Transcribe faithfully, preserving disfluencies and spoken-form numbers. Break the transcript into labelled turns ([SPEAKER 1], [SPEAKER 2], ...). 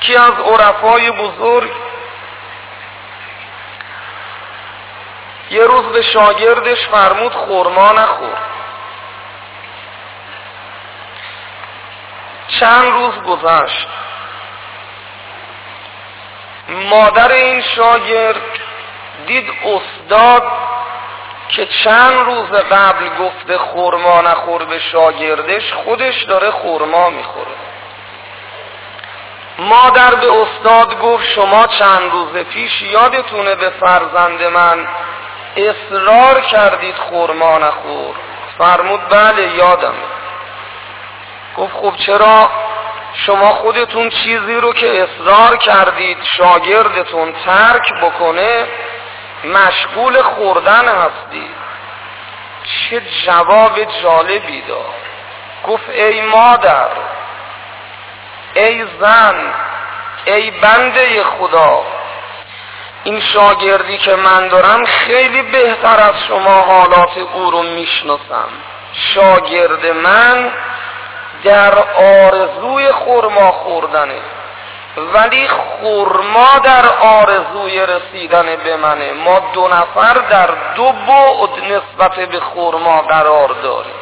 [SPEAKER 1] یکی از عرفای بزرگ یه روز به شاگردش فرمود خرما نخور. چند روز گذشت، مادر این شاگرد دید استاد که چند روز قبل گفته خرما نخور به شاگردش، خودش داره خرما میخوره. مادر به استاد گفت شما چند روز پیش یادتونه به فرزند من اصرار کردید خرما نخور؟ فرمود بله یادم. گفت خب چرا شما خودتون چیزی رو که اصرار کردید شاگردتون ترک بکنه مشغول خوردن هستید؟ چه جواب جالبی داد. گفت ای مادر، ای زن، ای بنده خدا، این شاگردی که من دارم خیلی بهتر از شما حالات او رو میشناسم. شاگرد من در آرزوی خرما خوردنه، ولی خرما در آرزوی رسیدن به منه. ما دو نفر در دو بعد نسبت به خرما قرار داریم.